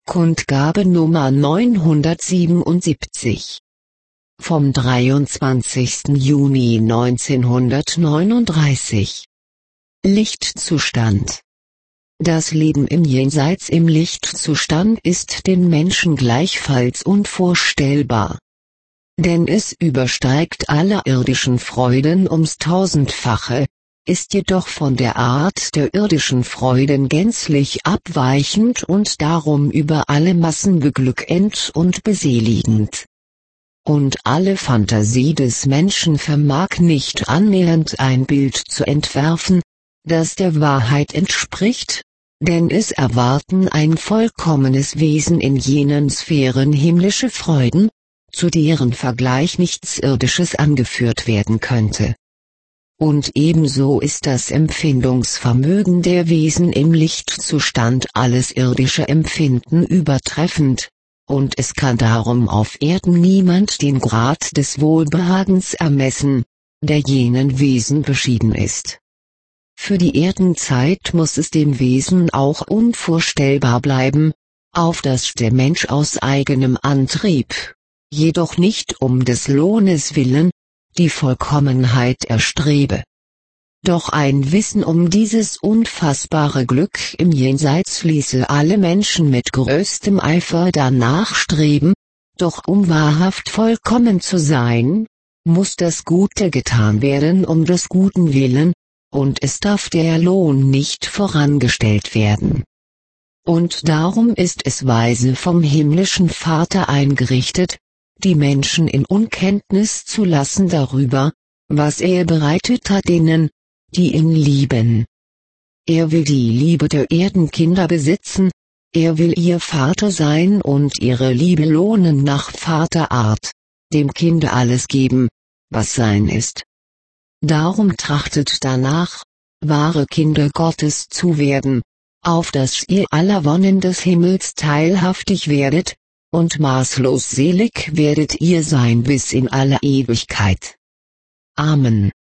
Kundgabe Nummer 977. Vom 23. Juni 1939. Lichtzustand. Das Leben im Jenseits im Lichtzustand ist den Menschen gleichfalls unvorstellbar. Denn es übersteigt alle irdischen Freuden ums Tausendfache, ist jedoch von der Art der irdischen Freuden gänzlich abweichend und darum über alle Massen beglückend und beseligend. Und alle Fantasie des Menschen vermag nicht annähernd ein Bild zu entwerfen, das der Wahrheit entspricht, denn es erwarten ein vollkommenes Wesen in jenen Sphären himmlische Freuden, zu deren Vergleich nichts Irdisches angeführt werden könnte. Und ebenso ist das Empfindungsvermögen der Wesen im Lichtzustand alles irdische Empfinden übertreffend, und es kann darum auf Erden niemand den Grad des Wohlbehagens ermessen, der jenen Wesen beschieden ist. Für die Erdenzeit muss es dem Wesen auch unvorstellbar bleiben, auf dass der Mensch aus eigenem Antrieb, jedoch nicht um des Lohnes willen, die Vollkommenheit erstrebe. Doch ein Wissen um dieses unfassbare Glück im Jenseits ließe alle Menschen mit größtem Eifer danach streben, doch um wahrhaft vollkommen zu sein, muss das Gute getan werden um des Guten willen, und es darf der Lohn nicht vorangestellt werden. Und darum ist es weise vom himmlischen Vater eingerichtet, die Menschen in Unkenntnis zu lassen darüber, was er bereitet hat denen, die ihn lieben. Er will die Liebe der Erdenkinder besitzen, er will ihr Vater sein und ihre Liebe lohnen nach Vaterart, dem Kinde alles geben, was sein ist. Darum trachtet danach, wahre Kinder Gottes zu werden, auf dass ihr aller Wonnen des Himmels teilhaftig werdet, und maßlos selig werdet ihr sein bis in alle Ewigkeit. Amen.